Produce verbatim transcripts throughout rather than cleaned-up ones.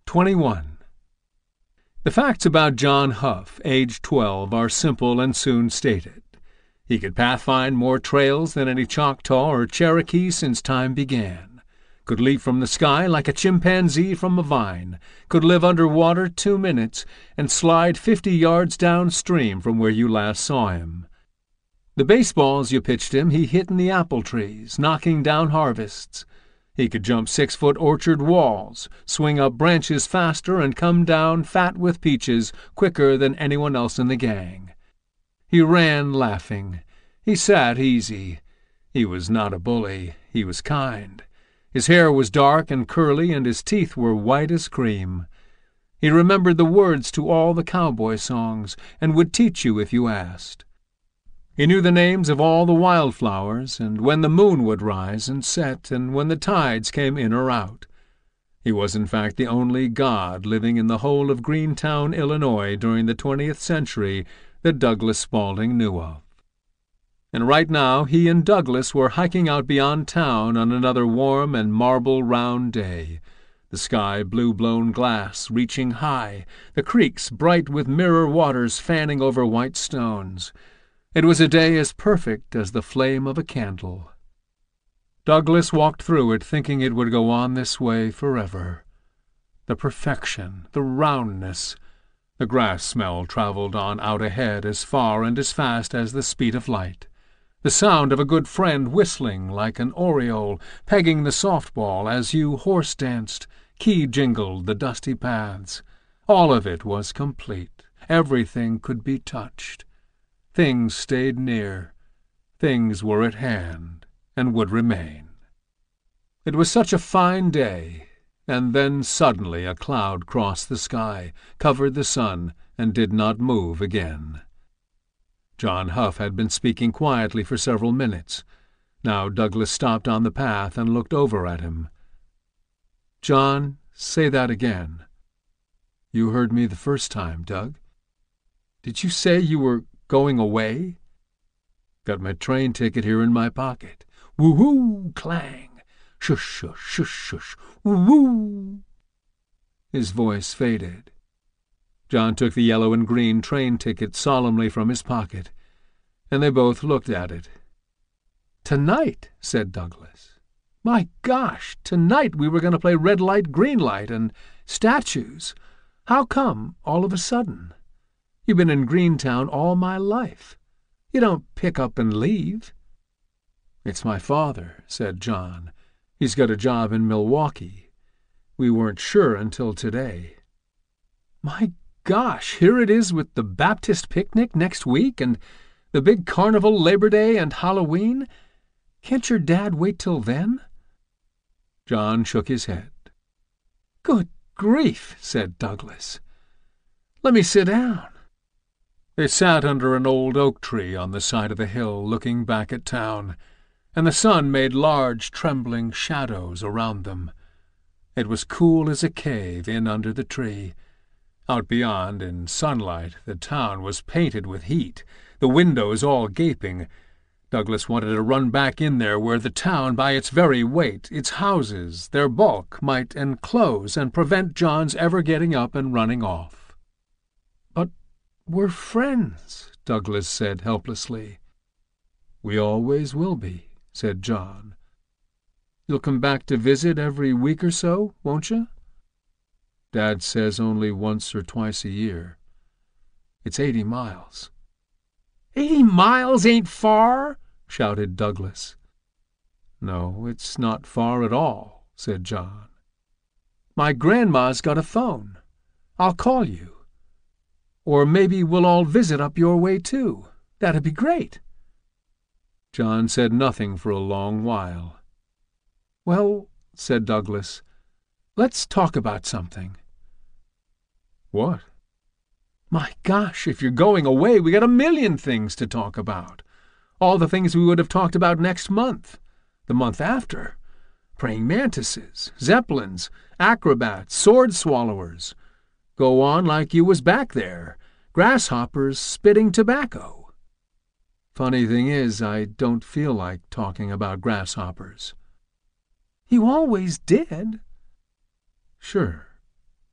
twenty-one. The facts about John Huff, aged twelve, are simple and soon stated. He could pathfind more trails than any Choctaw or Cherokee since time began, could leap from the sky like a chimpanzee from a vine, could live under water two minutes, and slide fifty yards downstream from where you last saw him. The baseballs you pitched him he hit in the apple trees, knocking down harvests. He could jump six-foot orchard walls, swing up branches faster, and come down fat with peaches quicker than anyone else in the gang. He ran laughing. He sat easy. He was not a bully. He was kind. His hair was dark and curly, and his teeth were white as cream. He remembered the words to all the cowboy songs, and would teach you if you asked. He knew the names of all the wildflowers, and when the moon would rise and set, and when the tides came in or out. He was in fact the only god living in the whole of Greentown, Illinois, during the twentieth century that Douglas Spaulding knew of. And right now he and Douglas were hiking out beyond town on another warm and marble-round day, the sky blue-blown glass reaching high, the creeks bright with mirror waters fanning over white stones. It was a day as perfect as the flame of a candle. Douglas walked through it thinking it would go on this way forever. The perfection, the roundness. The grass smell traveled on out ahead as far and as fast as the speed of light. The sound of a good friend whistling like an oriole, pegging the softball as you horse-danced, key-jingled the dusty paths. All of it was complete. Everything could be touched. Things stayed near. Things were at hand, and would remain. It was such a fine day, and then suddenly a cloud crossed the sky, covered the sun, and did not move again. John Huff had been speaking quietly for several minutes. Now Douglas stopped on the path and looked over at him. "John, say that again." "You heard me the first time, Doug. Did you say you were going away?" "Got my train ticket here in my pocket." "Woo-hoo! Clang! Shush, shush, shush, shush! Woo-hoo!" His voice faded. John took the yellow and green train ticket solemnly from his pocket, and they both looked at it. "Tonight," said Douglas. "My gosh, tonight we were going to play red light, green light, and statues. How come, all of a sudden? You've been in Greentown all my life. You don't pick up and leave." "It's my father," said John. "He's got a job in Milwaukee. We weren't sure until today." "My gosh, here it is with the Baptist picnic next week, and the big carnival Labor Day and Halloween. Can't your dad wait till then?" John shook his head. "Good grief," said Douglas. "Let me sit down." They sat under an old oak tree on the side of the hill, looking back at town, and the sun made large, trembling shadows around them. It was cool as a cave in under the tree. Out beyond, in sunlight, the town was painted with heat, the windows all gaping. Douglas wanted to run back in there where the town, by its very weight, its houses, their bulk, might enclose and prevent John's ever getting up and running off. "But we're friends," Douglas said helplessly. "We always will be," said John. "You'll come back to visit every week or so, won't you?" "Dad says only once or twice a year. It's eighty miles." "Eighty miles ain't far," shouted Douglas. "No, it's not far at all," said John. "My grandma's got a phone. I'll call you. Or maybe we'll all visit up your way, too. That'd be great." John said nothing for a long while. "Well," said Douglas, "let's talk about something." "What?" "My gosh, if you're going away, we got a million things to talk about. All the things we would have talked about next month, the month after. Praying mantises, zeppelins, acrobats, sword-swallowers. Go on like you was back there. Grasshoppers spitting tobacco." "Funny thing is, I don't feel like talking about grasshoppers." "You always did." "Sure.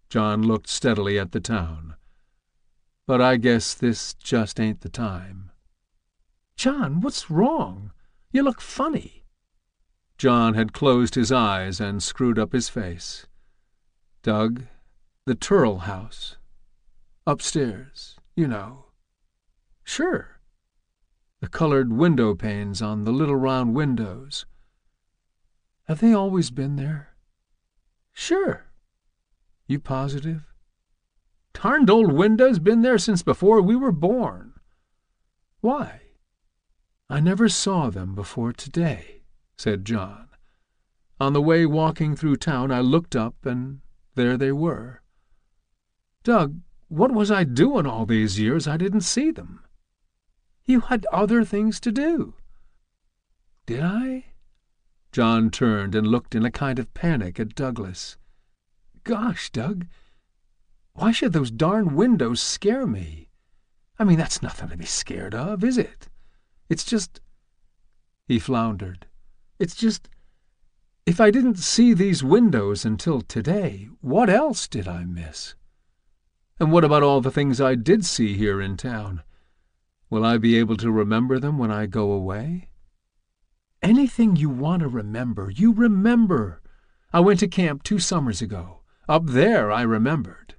John looked steadily at the town. "But I guess this just ain't the time." "John, what's wrong? You look funny." John had closed his eyes and screwed up his face. "Doug, the Turrell house. Upstairs, you know." "Sure." "The colored window panes on the little round windows. Have they always been there?" "Sure." "You positive?" "Darned old windows, been there since before we were born." "Why?" "I never saw them before today," said John. "On the way walking through town I looked up, and there they were." "Doug, what was I doing all these years I didn't see them?" "You had other things to do." "Did I?" John turned and looked in a kind of panic at Douglas. "Gosh, Doug, why should those darn windows scare me? I mean, that's nothing to be scared of, is it? It's just—" He floundered. "It's just, if I didn't see these windows until today, what else did I miss? And what about all the things I did see here in town? Will I be able to remember them when I go away?" "Anything you want to remember, you remember. I went to camp two summers ago. Up there I remembered."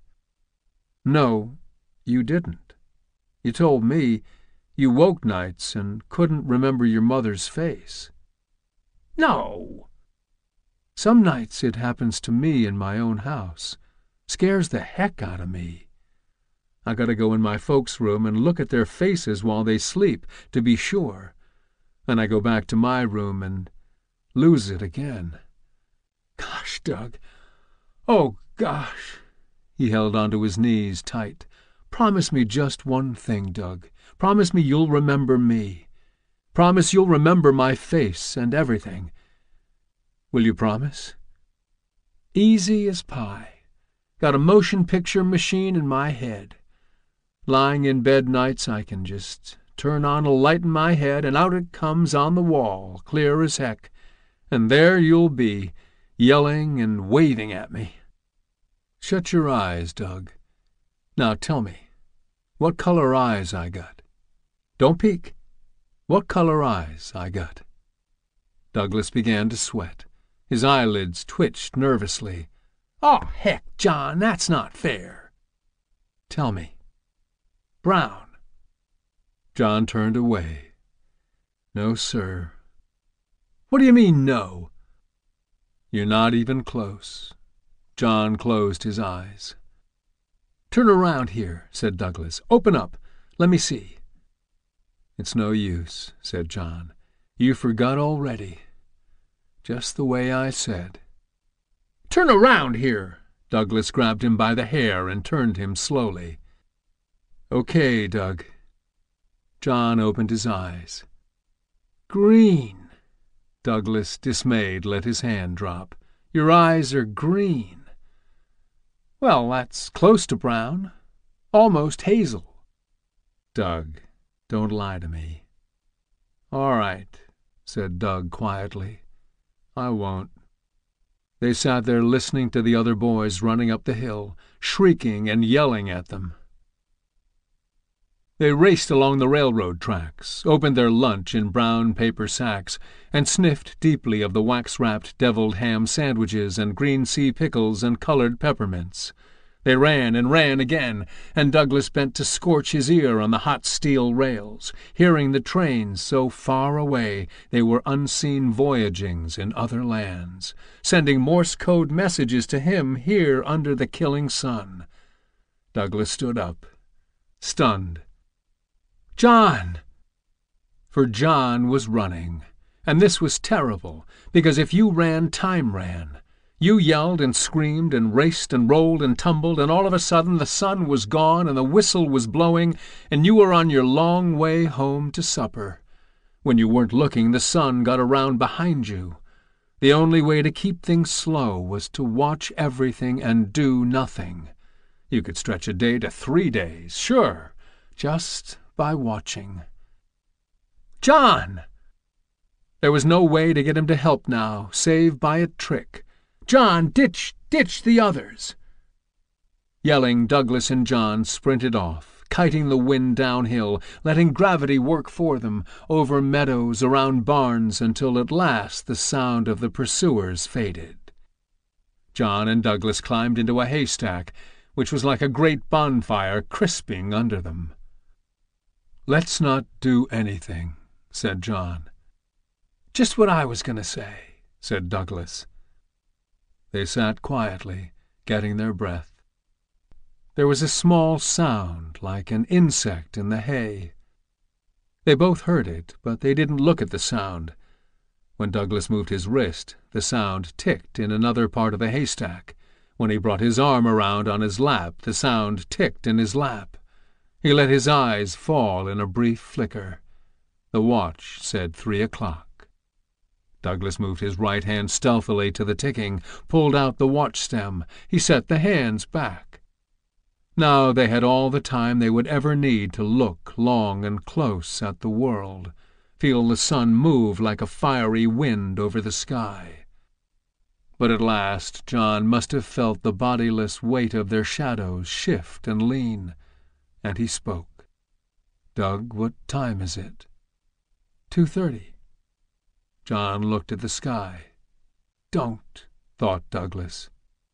"No, you didn't. You told me you woke nights and couldn't remember your mother's face." "No." "Some nights it happens to me in my own house. Scares the heck out of me. I gotta go in my folks' room and look at their faces while they sleep to be sure. Then I go back to my room and lose it again. Gosh, Doug. Oh, gosh." He held onto his knees tight. "Promise me just one thing, Doug. Promise me you'll remember me. Promise you'll remember my face and everything. Will you promise?" "Easy as pie. Got a motion picture machine in my head. Lying in bed nights I can just turn on a light in my head, and out it comes on the wall, clear as heck, and there you'll be, yelling and waving at me. Shut your eyes, Doug. Now tell me, what color eyes I got? Don't peek. What color eyes I got?" Douglas began to sweat. His eyelids twitched nervously. "Oh, heck, John, that's not fair." "Tell me." "Brown." John turned away. "No, sir." "What do you mean, no?" "You're not even close." John closed his eyes. "Turn around here," said Douglas. "Open up. Let me see." "It's no use," said John. "You forgot already. Just the way I said." "Turn around here." Douglas grabbed him by the hair and turned him slowly. "Okay, Doug." John opened his eyes. "Green." Douglas, dismayed, let his hand drop. "Your eyes are green." "Well, that's close to brown. Almost hazel." "Doug, don't lie to me." "All right," said Doug quietly. "I won't." They sat there listening to the other boys running up the hill, shrieking and yelling at them. They raced along the railroad tracks, opened their lunch in brown paper sacks, and sniffed deeply of the wax-wrapped deviled ham sandwiches and green sea pickles and colored peppermints. They ran and ran again, and Douglas bent to scorch his ear on the hot steel rails, hearing the trains so far away they were unseen voyagings in other lands, sending Morse code messages to him here under the killing sun. Douglas stood up, stunned. "John!" For John was running, and this was terrible, because if you ran, time ran. You yelled and screamed and raced and rolled and tumbled, and all of a sudden the sun was gone and the whistle was blowing, and you were on your long way home to supper. When you weren't looking, the sun got around behind you. The only way to keep things slow was to watch everything and do nothing. You could stretch a day to three days, sure, just by watching. "John!" There was no way to get him to help now, save by a trick. "John, ditch, ditch the others." Yelling, Douglas and John sprinted off, kiting the wind downhill, letting gravity work for them, over meadows, around barns, until at last the sound of the pursuers faded. John and Douglas climbed into a haystack, which was like a great bonfire crisping under them. "Let's not do anything," said John. "Just what I was going to say," said Douglas. They sat quietly, getting their breath. There was a small sound, like an insect in the hay. They both heard it, but they didn't look at the sound. When Douglas moved his wrist, the sound ticked in another part of the haystack. When he brought his arm around on his lap, the sound ticked in his lap. He let his eyes fall in a brief flicker. The watch said three o'clock. Douglas moved his right hand stealthily to the ticking, pulled out the watch stem. He set the hands back. Now they had all the time they would ever need to look long and close at the world, feel the sun move like a fiery wind over the sky. But at last John must have felt the bodiless weight of their shadows shift and lean, and he spoke. "Doug, what time is it?" Two thirty. John looked at the sky. "Don't," thought Douglas.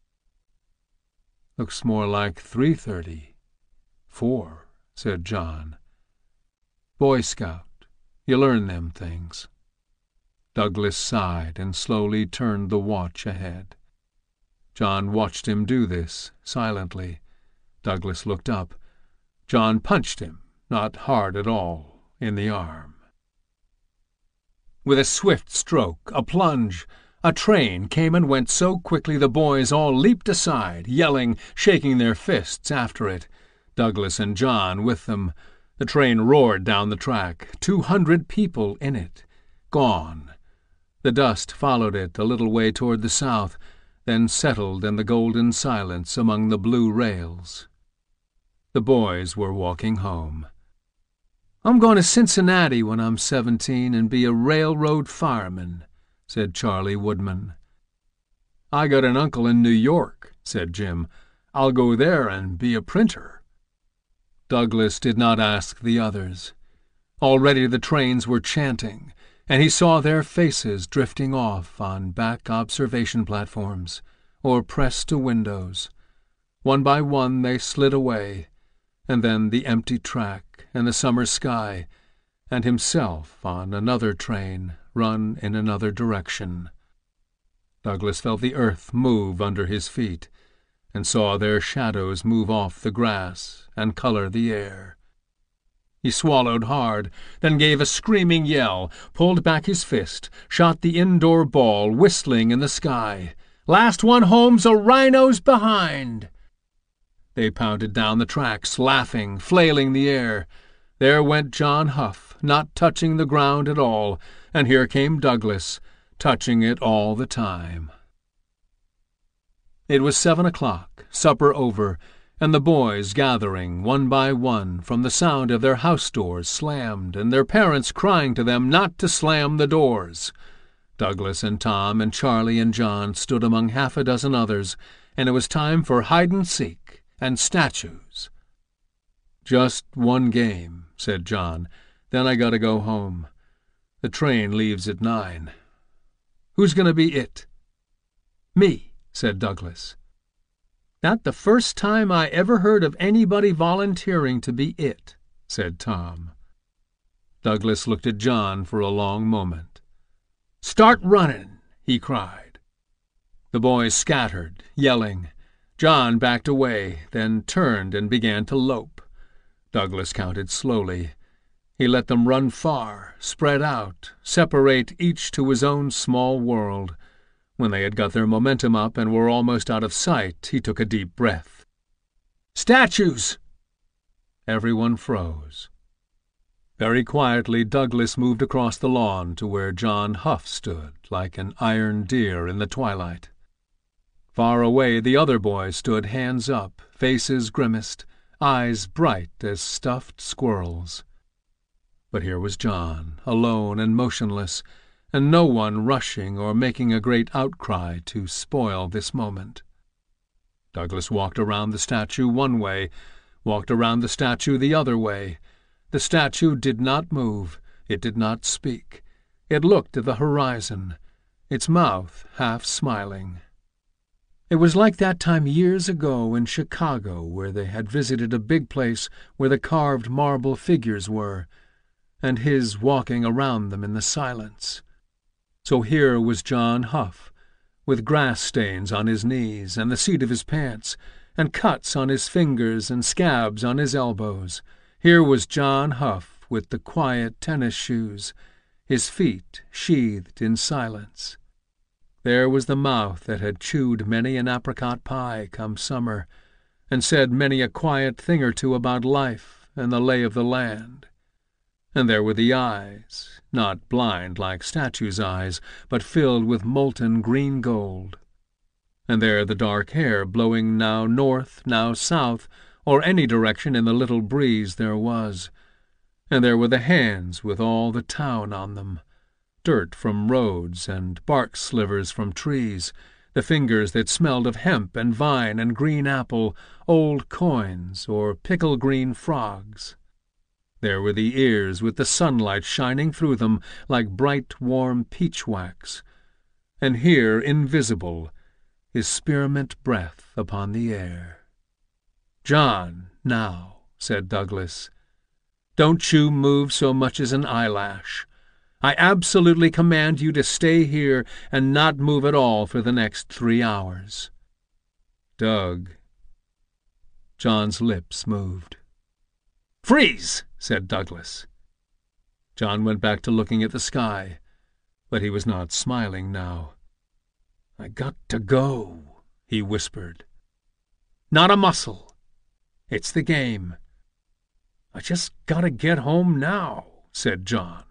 "Looks more like three thirty. Four," said John. "Boy Scout. You learn them things." Douglas sighed and slowly turned the watch ahead. John watched him do this, silently. Douglas looked up. John punched him, not hard at all, in the arm. With a swift stroke, a plunge, a train came and went so quickly the boys all leaped aside, yelling, shaking their fists after it. Douglas and John with them. The train roared down the track, two hundred people in it. Gone. The dust followed it a little way toward the south, then settled in the golden silence among the blue rails. The boys were walking home. "I'm going to Cincinnati when I'm seventeen and be a railroad fireman," said Charlie Woodman. "I got an uncle in New York," said Jim. "I'll go there and be a printer." Douglas did not ask the others. Already the trains were chanting, and he saw their faces drifting off on back observation platforms, or pressed to windows. One by one they slid away, and then the empty track and the summer sky, and himself on another train run in another direction. Douglas felt the earth move under his feet, and saw their shadows move off the grass and color the air. He swallowed hard, then gave a screaming yell, pulled back his fist, shot the indoor ball whistling in the sky. "Last one home's a rhino's behind!" They pounded down the tracks, laughing, flailing the air. There went John Huff, not touching the ground at all, and here came Douglas, touching it all the time. It was seven o'clock, supper over, and the boys gathering one by one from the sound of their house doors slammed and their parents crying to them not to slam the doors. Douglas and Tom and Charlie and John stood among half a dozen others, and it was time for hide-and-seek and statues. "Just one game," said John. "Then I gotta go home. The train leaves at nine." "Who's going to be it?" "Me," said Douglas. "Not the first time I ever heard of anybody volunteering to be it," said Tom. Douglas looked at John for a long moment. "Start running," he cried. The boys scattered, yelling. John backed away, then turned and began to lope. Douglas counted slowly. He let them run far, spread out, separate each to his own small world. When they had got their momentum up and were almost out of sight, he took a deep breath. "Statues!" Everyone froze. Very quietly Douglas moved across the lawn to where John Huff stood, like an iron deer in the twilight. Far away the other boys stood, hands up, faces grimaced, eyes bright as stuffed squirrels. But here was John, alone and motionless, and no one rushing or making a great outcry to spoil this moment. Douglas walked around the statue one way, walked around the statue the other way. The statue did not move. It did not speak. It looked at the horizon, its mouth half smiling. It was like that time years ago in Chicago where they had visited a big place where the carved marble figures were, and his walking around them in the silence. So here was John Huff, with grass stains on his knees and the seat of his pants, and cuts on his fingers and scabs on his elbows. Here was John Huff with the quiet tennis shoes, his feet sheathed in silence. There was the mouth that had chewed many an apricot pie come summer, and said many a quiet thing or two about life and the lay of the land. And there were the eyes, not blind like statues' eyes, but filled with molten green gold. And there the dark hair blowing now north, now south, or any direction in the little breeze there was. And there were the hands with all the town on them, dirt from roads and bark slivers from trees, the fingers that smelled of hemp and vine and green apple, old coins or pickle-green frogs. There were the ears with the sunlight shining through them like bright warm peach wax, and here invisible his spearmint breath upon the air. "John, now," said Douglas, "don't you move so much as an eyelash. I absolutely command you to stay here and not move at all for the next three hours." "Doug." John's lips moved. "Freeze!" said Douglas. John went back to looking at the sky, but he was not smiling now. "I got to go," he whispered. "Not a muscle. It's the game." "I just gotta get home now," said John.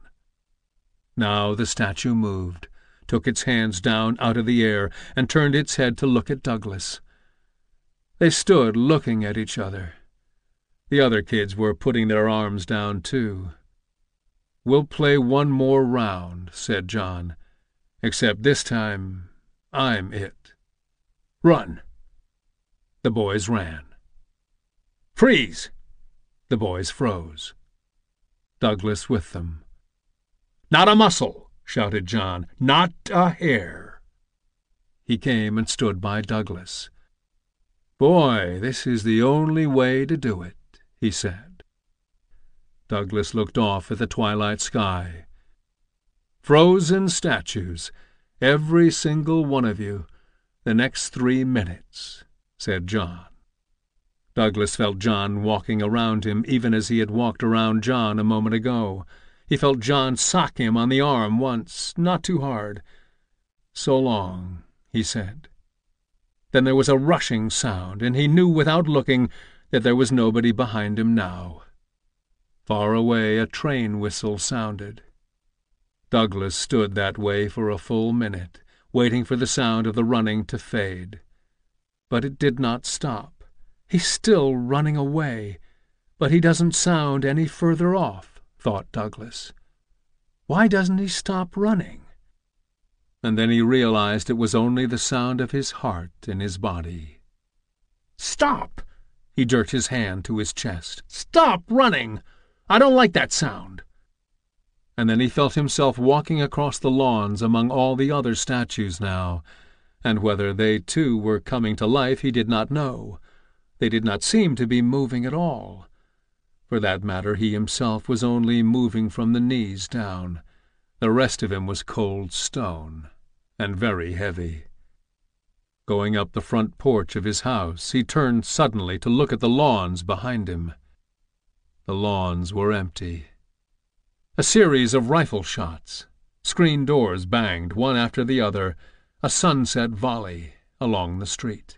Now the statue moved, took its hands down out of the air, and turned its head to look at Douglas. They stood looking at each other. The other kids were putting their arms down, too. "We'll play one more round," said John, "except this time I'm it. Run." The boys ran. "Freeze!" The boys froze. Douglas with them. "Not a muscle!" shouted John. "Not a hair!" He came and stood by Douglas. "Boy, this is the only way to do it," he said. Douglas looked off at the twilight sky. "Frozen statues, every single one of you, the next three minutes," said John. Douglas felt John walking around him even as he had walked around John a moment ago. He felt John sock him on the arm once, not too hard. "So long," he said. Then there was a rushing sound, and he knew without looking that there was nobody behind him now. Far away a train whistle sounded. Douglas stood that way for a full minute, waiting for the sound of the running to fade. But it did not stop. He's still running away, but he doesn't sound any further off, thought Douglas. Why doesn't he stop running? And then he realized it was only the sound of his heart in his body. "Stop!" He jerked his hand to his chest. "Stop running! I don't like that sound." And then he felt himself walking across the lawns among all the other statues now, and whether they too were coming to life he did not know. They did not seem to be moving at all. For that matter, he himself was only moving from the knees down. The rest of him was cold stone, and very heavy. Going up the front porch of his house, he turned suddenly to look at the lawns behind him. The lawns were empty. A series of rifle shots. Screen doors banged one after the other, a sunset volley along the street.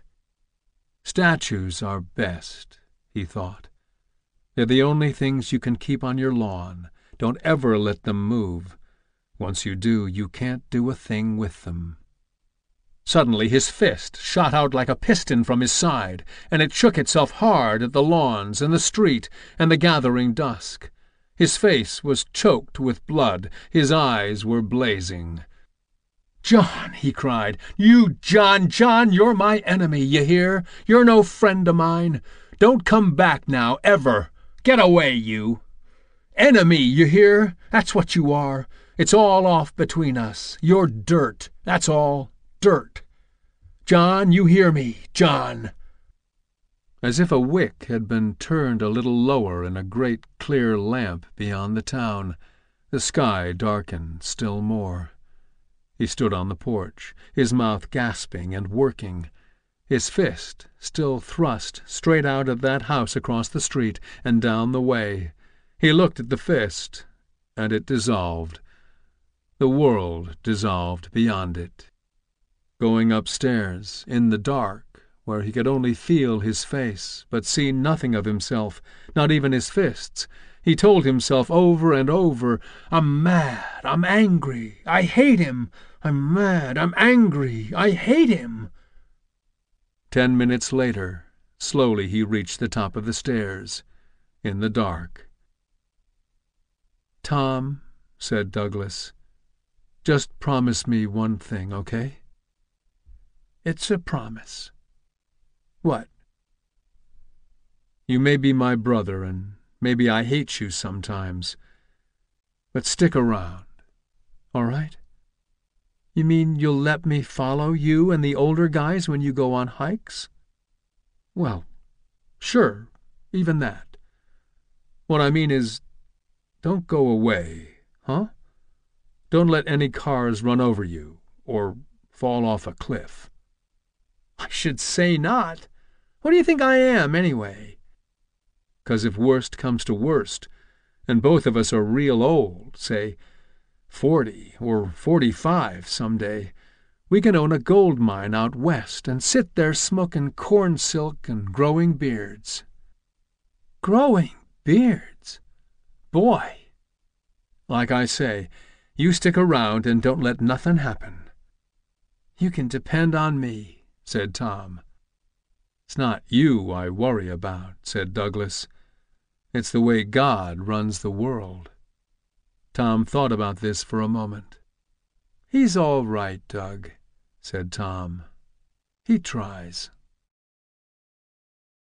Statues are best, he thought. They're the only things you can keep on your lawn. Don't ever let them move. Once you do, you can't do a thing with them. Suddenly his fist shot out like a piston from his side, and it shook itself hard at the lawns and the street and the gathering dusk. His face was choked with blood. His eyes were blazing. "John," he cried. "You, John, John, you're my enemy, you hear? You're no friend of mine. Don't come back now, ever. Get away, you. Enemy, you hear? That's what you are. It's all off between us. You're dirt, that's all. Dirt. John, you hear me, John." As if a wick had been turned a little lower in a great clear lamp beyond the town, the sky darkened still more. He stood on the porch, his mouth gasping and working, his fist still thrust straight out of that house across the street and down the way. He looked at the fist, and it dissolved. The world dissolved beyond it. Going upstairs, in the dark, where he could only feel his face, but see nothing of himself, not even his fists, he told himself over and over, "I'm mad, I'm angry, I hate him, I'm mad, I'm angry, I hate him." Ten minutes later, slowly he reached the top of the stairs, in the dark. "Tom," said Douglas, "just promise me one thing, okay?" "It's a promise." "What?" "You may be my brother, and maybe I hate you sometimes, but stick around, all right? You mean you'll let me follow you and the older guys when you go on hikes?" "Well, sure, even that. What I mean is, don't go away, huh? Don't let any cars run over you, or fall off a cliff." "I should say not. What do you think I am, anyway?" "'Cause if worst comes to worst, and both of us are real old, say forty or forty-five some day, we can own a gold mine out west and sit there smoking corn silk and growing beards." "Growing beards? Boy!" "Like I say, you stick around and don't let nothing happen." "You can depend on me," said Tom. "It's not you I worry about," said Douglas. "It's the way God runs the world." Tom thought about this for a moment. "He's all right, Doug," said Tom. "He tries."